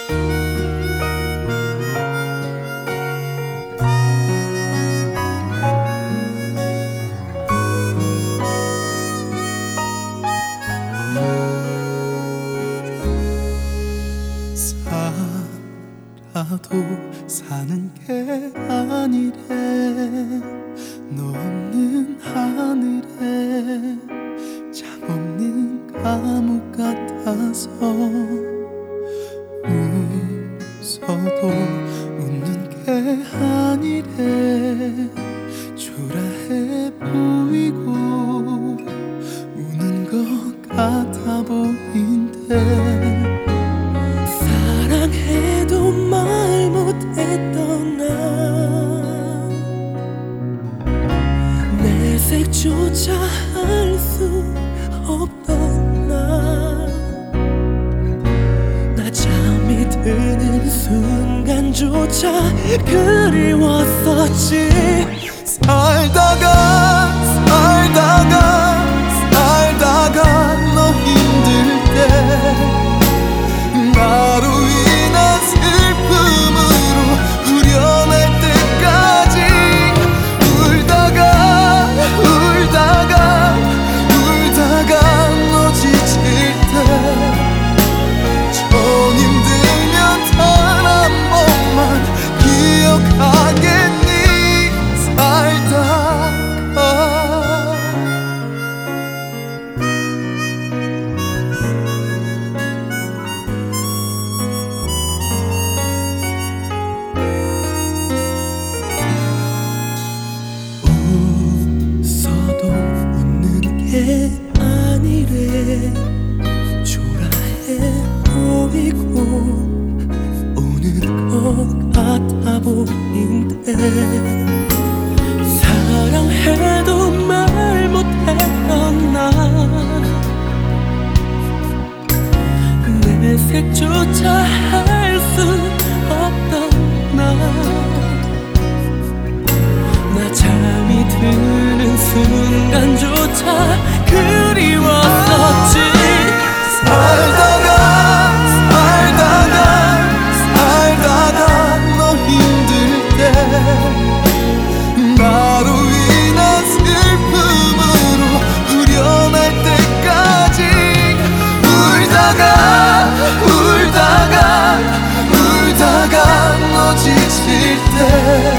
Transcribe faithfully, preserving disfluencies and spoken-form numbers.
살아도 사는 게 아니래. 너 없는 하늘에 참 없는 감옥 같아서 웃어도 웃는 게 아니래. 초라해 보이고 우는 것 같아 보인대. 사랑해도 말 못했던 나, 내색조차 할 수 없던 나, 나 잠이 드는 순간조차 그리웠었지. 살다가 살다가 살다가 너 힘들 때 나로 인한 슬픔으로 후련할 때까지 울다가 울다가 울다가 너 지칠 때 좀 힘들면 단 한 번만 기억하겠니. 살다가 웃어도 웃는 게 아니래. 초라해 보이고 우는 것 같아 보인대. 사랑해도 말 못했던 나, 내색조차 할 수 없던 나, 나 잠이 드는 순간조차 그리웠었지. 살다가 살다가 살다가 너 힘들 때 나로 인한 슬픔으로 후련할 때까지 울다가 울다가 울다가 너 지칠 때